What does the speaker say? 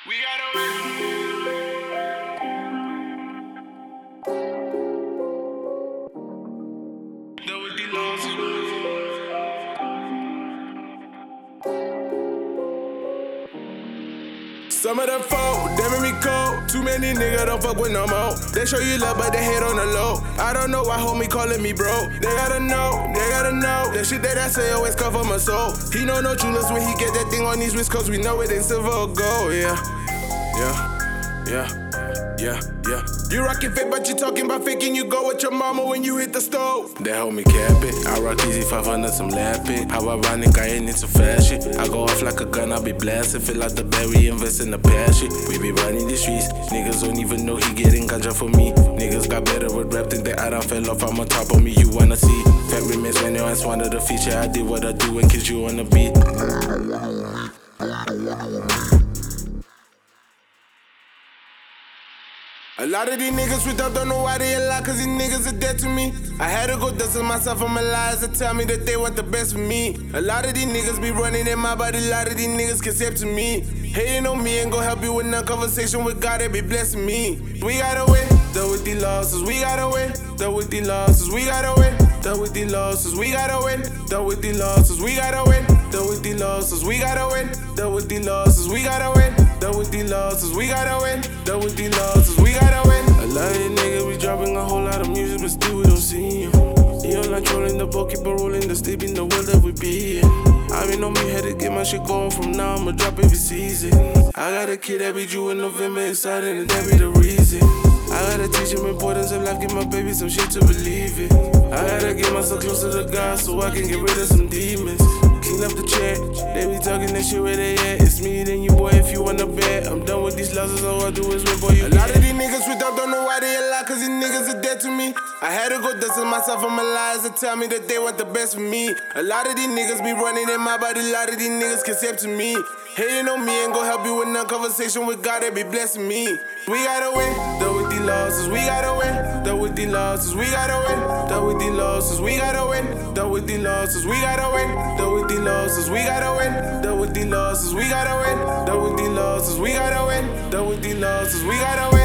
We gotta win. Though with the losses. Some of them folk, they make me cold. Too many niggas don't fuck with no more. They show you love, but they hate on the low. I don't know why homie calling me bro. They gotta know. That shit that I say always come from my soul. He know no jewelers when he get that thing on his wrist, cause we know it ain't silver or gold, yeah. You rockin' fake, but you talking about faking. You go with your mama when you hit the stove. That homie cap it. I rock easy 500, some lapping. How ironic, I ain't into fashion. I go off like a gun, I be blasting. Fill out the berry, invest in the passion. We be running the streets. Niggas don't even know he getting ganja for me. Niggas got better with rap, think that I done fell off. I'm on top of me, you wanna see. Fat remix when your ass wanted the feature. I did what I do and kiss you on the beat. A lot of these niggas with up don't know why they lie, cause these niggas are dead to me. I had to go dusting myself on my lies to tell me that they want the best for me. A lot of these niggas be running in my body, a lot of these niggas concept to me. Hating on me ain't gon' help you with no conversation with God, they be blessing me. We gotta win, though with the losses, we gotta win. Though with the losses, we gotta win. Though with the losses, we gotta win. Though with the losses, we gotta win. Though with the losses, we gotta win. Though with the losses, we gotta win. Though with the losses, we gotta win. Though with the losses, we gotta win. A lot of these niggas be dropping a whole lot of music, but still we don't see him. He online trolling the ball, keep on rolling the sleep in the world that we be in. I been on me, had to get my shit going from now, I'ma drop every season. I got a kid that be due in November inside, and that be the reason. I gotta teach him importance of life, give my baby some shit to believe in. I gotta get myself closer to God so I can get rid of some demons. Clean up the chat, they be talking that shit where they at. It's me then you, boy, if you wanna bet. I'm done with these losses, all I do is win, boy, you A lot of these niggas with up don't know why they lie, cause these niggas are dead to me. I had to go dusting myself on my lies to tell me that they want the best for me. A lot of these niggas be running in my body, a lot of these niggas concept to me. Hating on me ain't gon' help you with no conversation with God, they be blessing me. We gotta win, though with the losses, we gotta win. Though with the losses, we gotta win. Though with the losses, we gotta win. Though with the losses, we gotta win. Though with the losses, we gotta win. Though with the losses, we gotta win. Though with the losses, we gotta win. Though with the losses, we gotta win.